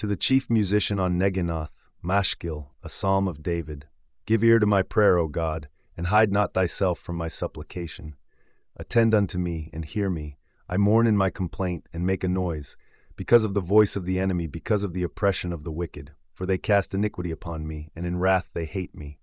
To the chief musician on Neginoth, Mashgil, a psalm of David. Give ear to my prayer, O God, and hide not thyself from my supplication. Attend unto me, and hear me. I mourn in my complaint, and make a noise, because of the voice of the enemy, because of the oppression of the wicked. For they cast iniquity upon me, and in wrath they hate me.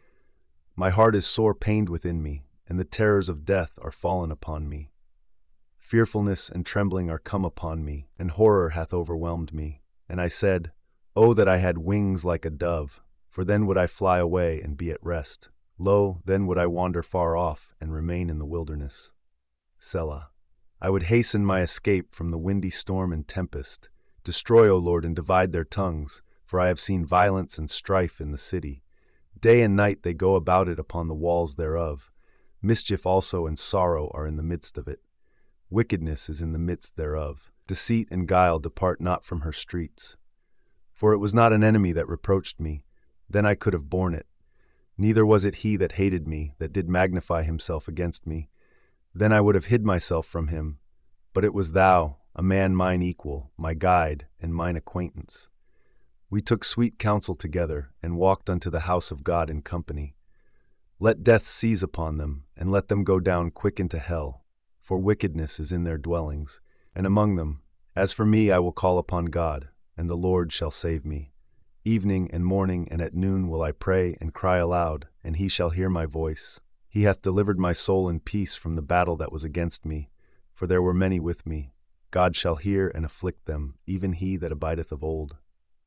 My heart is sore pained within me, and the terrors of death are fallen upon me. Fearfulness and trembling are come upon me, and horror hath overwhelmed me. And I said, O that I had wings like a dove, for then would I fly away and be at rest. Lo, then would I wander far off and remain in the wilderness. Selah. I would hasten my escape from the windy storm and tempest. Destroy, O Lord, and divide their tongues, for I have seen violence and strife in the city. Day and night they go about it upon the walls thereof. Mischief also and sorrow are in the midst of it. Wickedness is in the midst thereof. Deceit and guile depart not from her streets. For it was not an enemy that reproached me, then I could have borne it. Neither was it he that hated me, that did magnify himself against me. Then I would have hid myself from him. But it was thou, a man mine equal, my guide, and mine acquaintance. We took sweet counsel together, and walked unto the house of God in company. Let death seize upon them, and let them go down quick into hell, for wickedness is in their dwellings, and among them. As for me, I will call upon God, and the Lord shall save me. Evening and morning and at noon will I pray and cry aloud, and he shall hear my voice. He hath delivered my soul in peace from the battle that was against me, for there were many with me. God shall hear and afflict them, even he that abideth of old.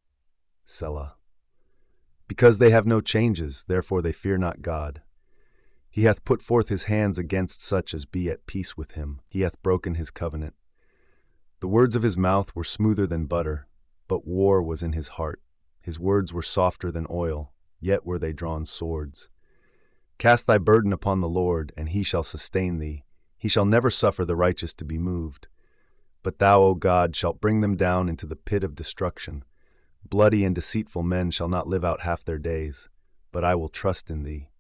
Selah. Because they have no changes, therefore they fear not God. He hath put forth his hands against such as be at peace with him. He hath broken his covenant. The words of his mouth were smoother than butter, but war was in his heart. His words were softer than oil, yet were they drawn swords. Cast thy burden upon the Lord, and he shall sustain thee. He shall never suffer the righteous to be moved. But thou, O God, shalt bring them down into the pit of destruction. Bloody and deceitful men shall not live out half their days, but I will trust in thee.